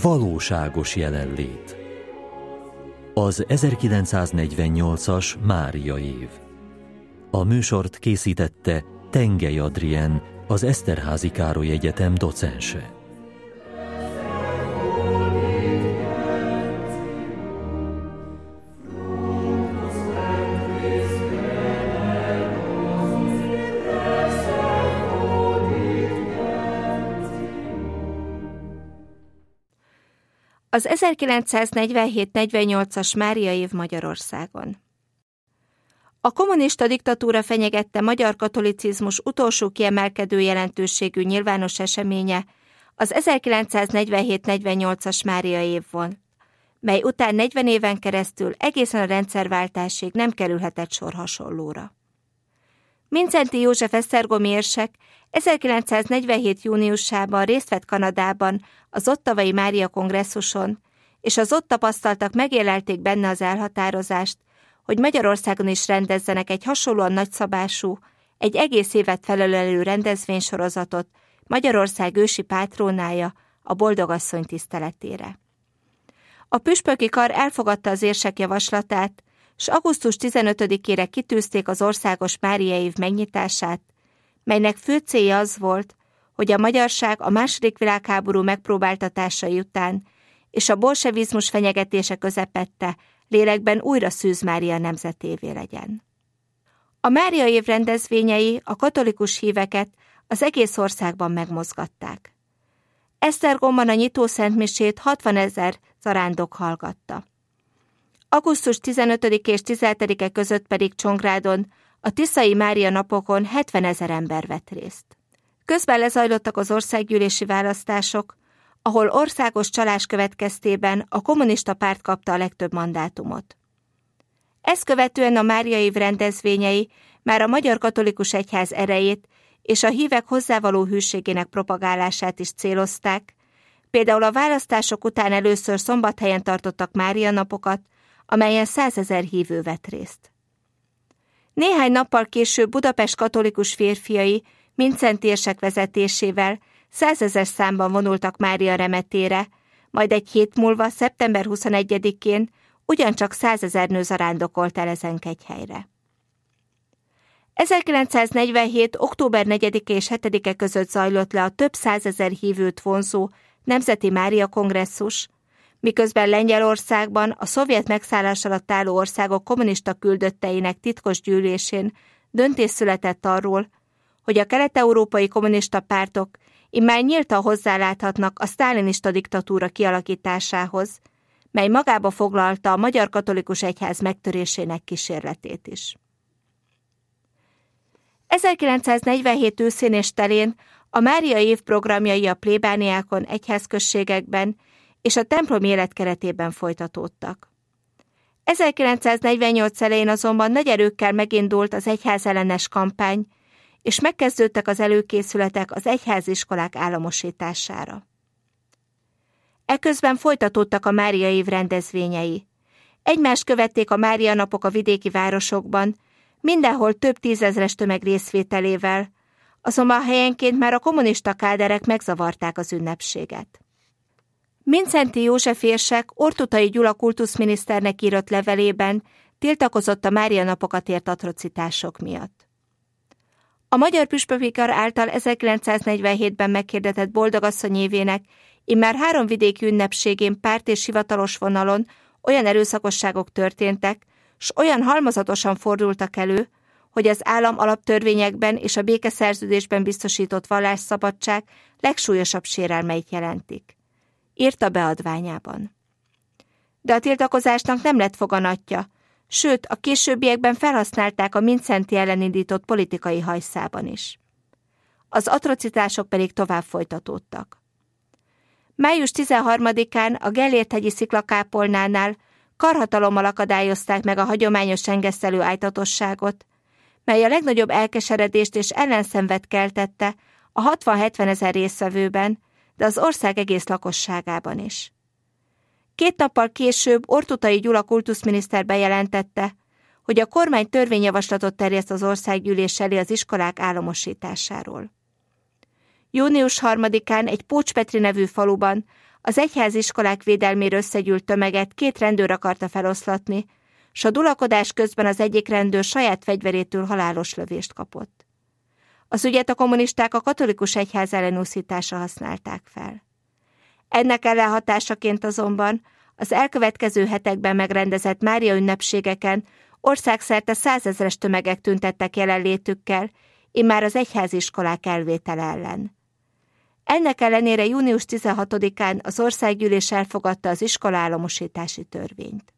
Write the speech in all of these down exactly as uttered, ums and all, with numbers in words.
Valóságos jelenlét. Az ezerkilencszáznegyvennyolcas Mária év. A műsort készítette Tengely Adrien, az Eszterházy Károly Egyetem docense. Az ezerkilencszáznegyvenhét negyvennyolcas Mária év Magyarországon. A kommunista diktatúra fenyegette magyar katolicizmus utolsó kiemelkedő jelentőségű nyilvános eseménye az ezerkilencszáznegyvenhét negyvennyolcas Mária év volt, mely után negyven éven keresztül egészen a rendszerváltásig nem kerülhetett sor hasonlóra. Mindszenty József esztergomi érsek ezerkilencszáznegyvenhét júniusában részt vett Kanadában az Ottawai Mária kongresszuson, és az ott tapasztaltak megélelték benne az elhatározást, hogy Magyarországon is rendezzenek egy hasonlóan nagyszabású, egy egész évet felölelő rendezvénysorozatot Magyarország ősi pátrónája, a Boldogasszony tiszteletére. A püspöki kar elfogadta az érsek javaslatát, s augusztus tizenötödikére kitűzték az országos Mária év megnyitását, melynek fő célja az volt, hogy a magyarság a második világháború megpróbáltatásai után és a bolsevizmus fenyegetése közepette lélekben újra Szűz Mária nemzetévé legyen. A Mária év rendezvényei a katolikus híveket az egész országban megmozgatták. Esztergomban a nyitó szentmisét hatvanezer zarándok hallgatta. augusztus tizenötödike és tizenhetedike között pedig Csongrádon a Tiszai Mária napokon hetvenezer ember vett részt. Közben lezajlottak az országgyűlési választások, ahol országos csalás következtében a kommunista párt kapta a legtöbb mandátumot. Ezt követően a Mária év rendezvényei már a Magyar Katolikus Egyház erejét és a hívek hozzávaló hűségének propagálását is célozták, például a választások után először Szombathelyen tartottak Mária napokat, amelyen százezer hívő vett részt. Néhány nappal később Budapest katolikus férfiai Mindszenty érsek vezetésével százezer számban vonultak Mária remetére, majd egy hét múlva, szeptember huszonegyedikén ugyancsak százezer nő zarándokolt el ezen kegyhelyre. ezerkilencszáznegyvenhét. október negyedike és hetedike között zajlott le a több százezer hívőt vonzó Nemzeti Mária kongresszus, miközben Lengyelországban a szovjet megszállás alatt álló országok kommunista küldötteinek titkos gyűlésén döntés született arról, hogy a kelet-európai kommunista pártok immár nyíltan hozzáláthatnak a sztálinista diktatúra kialakításához, mely magába foglalta a Magyar Katolikus Egyház megtörésének kísérletét is. ezerkilencszáznegyvenhét őszén és telén a Mária év programjai a plébániákon, egyházközségekben és a templom életkeretében folytatódtak. ezerkilencszáznegyvennyolc elején azonban nagy erőkkel megindult az egyházellenes kampány, és megkezdődtek az előkészületek az egyháziskolák államosítására. Eközben folytatódtak a Mária év rendezvényei. Egymást követték a Mária napok a vidéki városokban, mindenhol több tízezres tömeg részvételével, azonban helyenként már a kommunista káderek megzavarták az ünnepséget. Mindszenty József érsek Ortutay Gyula kultuszminiszternek írott levelében tiltakozott a Mária napokat ért atrocitások miatt. A magyar püspöki kar által ezerkilencszáznegyvenhétben meghirdetett Boldogasszony évének immár három vidéki ünnepségén párt és hivatalos vonalon olyan erőszakosságok történtek, s olyan halmozatosan fordultak elő, hogy az állam alaptörvényekben és a békeszerződésben biztosított vallásszabadság legsúlyosabb sérelmeit jelentik. Írta beadványában. De a tiltakozásnak nem lett foganatja, sőt, a későbbiekben felhasználták a Mindszenty ellen indított politikai hajszában is. Az atrocitások pedig tovább folytatódtak. május tizenharmadikán a Gellért-hegyi sziklakápolnánál karhatalommal akadályozták meg a hagyományos engesztelő ájtatosságot, mely a legnagyobb elkeseredést és ellenszenvet keltette a hatvan-hetven ezer résztvevőben, de az ország egész lakosságában is. Két nappal később Ortutay Gyula kultuszminiszter bejelentette, hogy a kormány törvényjavaslatot terjeszt az országgyűlés elé az iskolák államosításáról. június harmadikán egy Pócs Petri nevű faluban az egyháziskolák védelmére összegyűlt tömeget két rendőr akarta feloszlatni, s a dulakodás közben az egyik rendőr saját fegyverétől halálos lövést kapott. Az ügyet a kommunisták a katolikus egyház ellenúszításra használták fel. Ennek ellenhatásaként azonban az elkövetkező hetekben megrendezett Mária ünnepségeken országszerte százezres tömegek tüntettek jelenlétükkel, immár az egyháziskolák elvétele ellen. Ennek ellenére június tizenhatodikán az országgyűlés elfogadta az iskolaállamosítási törvényt.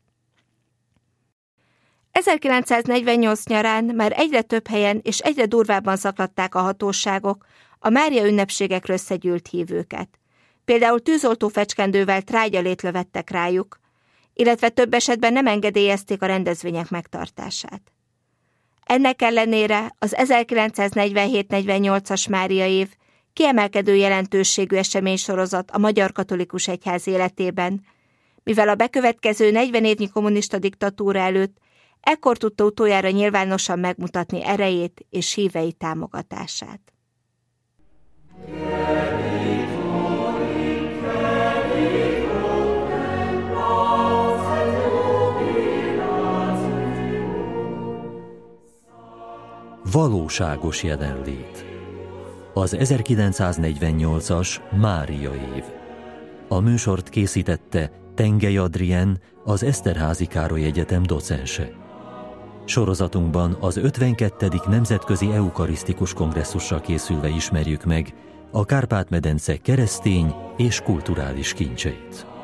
ezerkilencszáznegyvennyolc nyarán már egyre több helyen és egyre durvábban zaklatták a hatóságok a Mária ünnepségekre összegyűlt hívőket. Például tűzoltó fecskendővel trágyalét lövettek rájuk, illetve több esetben nem engedélyezték a rendezvények megtartását. Ennek ellenére az ezerkilencszáznegyvenhét negyvennyolcas Mária év kiemelkedő jelentőségű eseménysorozat a Magyar Katolikus Egyház életében, mivel a bekövetkező negyven évnyi kommunista diktatúra előtt ekkor tudta utoljára nyilvánosan megmutatni erejét és hívei támogatását. Valóságos jelenlét. Az ezerkilencszáznegyvennyolcas Mária év. A műsort készítette Tengely Adrien, az Eszterházy Károly Egyetem docense. Sorozatunkban az ötvenkettedik Nemzetközi Eukarisztikus Kongresszusra készülve ismerjük meg a Kárpát-medence keresztény és kulturális kincseit.